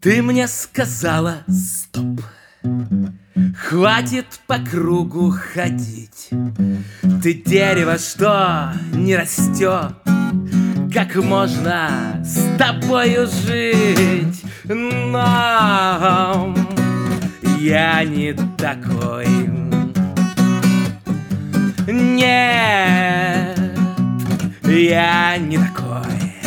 Ты мне сказала стоп, хватит по кругу ходить. Ты дерево, что не растет. Как можно с тобою жить? Но я не такой. Нет, я не такой.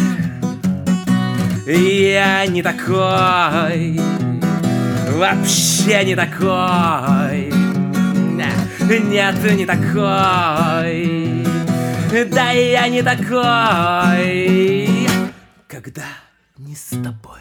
Я не такой. Вообще не такой. Нет, не такой. Да я не такой, когда не с тобой.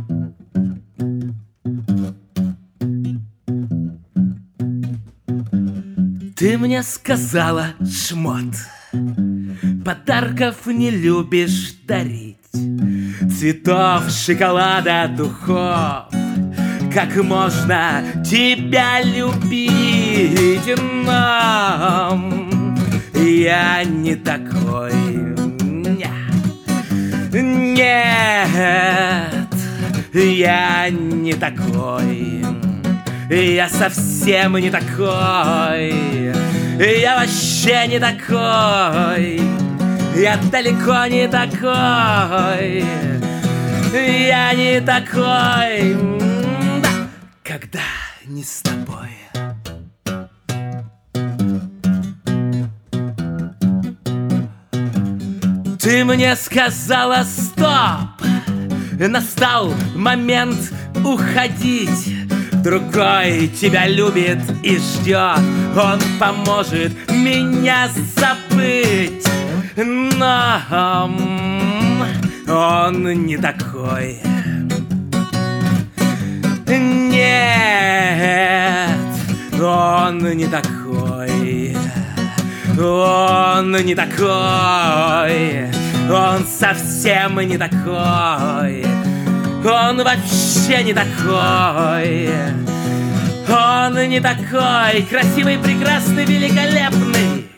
Ты мне сказала, шмот, подарков не любишь дарить, цветов, шоколада, духов. Как можно тебя любить? Но я не такой. Нет, я не такой. Я совсем не такой. Я вообще не такой. Я далеко не такой. Я не такой, да, когда не с тобой. Ты мне сказала стоп, настал момент уходить. Другой тебя любит и ждет, он поможет меня забыть. Но он не такой. Нет, он не такой. Он не такой. Он совсем не такой. Он вообще не такой. Он не такой красивый, прекрасный, великолепный.